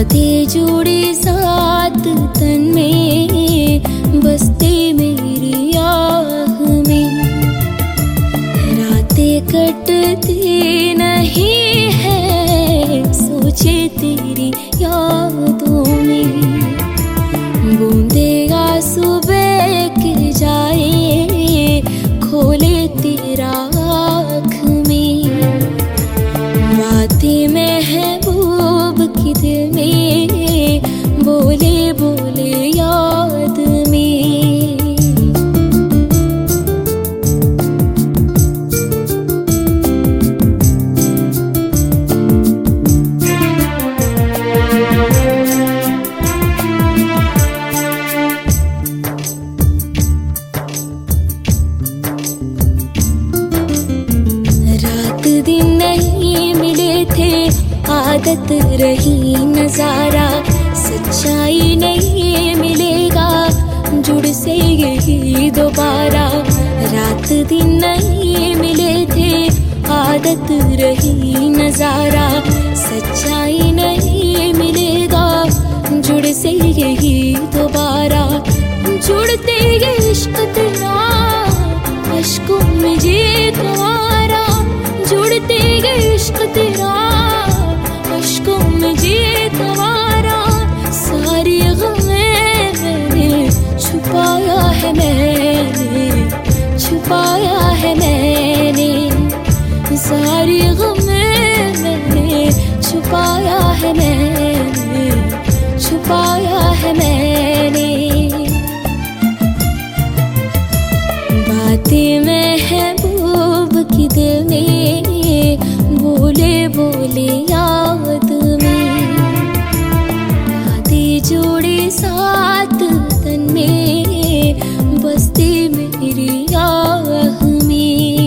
रातें जुड़ी साथ तन में, बसते मेरी आह में। रातें कटती नहीं है सोचे तेरी यादों में। बूंदे आंसू बह के जाए खोले तेरा आँख में। बातें महबूब की दिल में बोले बोले याद में। दिन नहीं मिले थे आदत रही नजारा, सच्चाई नहीं मिलेगा जुड़ से यही दोबारा। रात दिन नहीं मिले थे आदत रही नजारा, सच्चाई नहीं मिलेगा जुड़ से यही दोबारा। जुड़ते ये इश्क तेरा अश्कों में जी तुम्हारा, जुड़ते ये इश्क तेरा अश्कों में जी तुम्हारा। सारी गमें मैंने छुपाया है, मैंने छुपाया है मैंने। सारी गमें मैंने छुपाया है, मैंने छुपाया है मैंने। बातें महबूब की दिल में बोले बोले याद में। रातें जोड़ी साथ तन में, बसती मेरी आह में।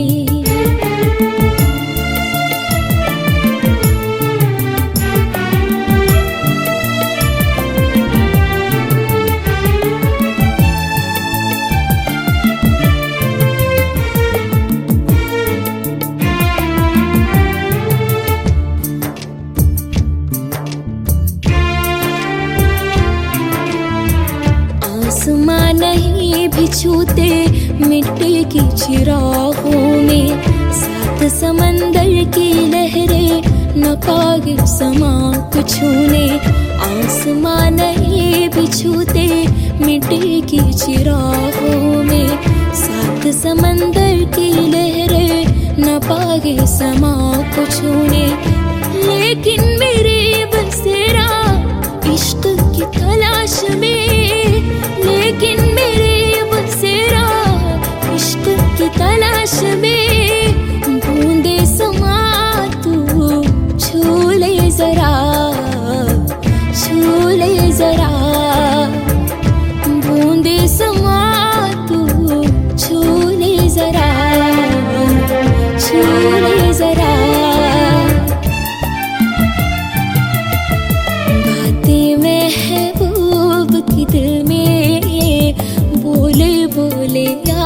आसमां नहीं भी छूते मिट्टी की चिरागों में, सात समंदर की लहरें न पागे समा को छूने। आसमां नहीं भी छूते मिट्टी की चिरागों में, सात समंदर की लहरें न पागे समा को छूने। लेकिन मेरे बसेरा इश्क की तलाश में, लेकिन मेरे बसेरा इश्क की तलाश में। बूंदे समा तू छू ले जरा, छू ले जरा। बूंदे समा तू छू ले जरा, छू ले जरा। बातें महबूब की दिल में बोले बोले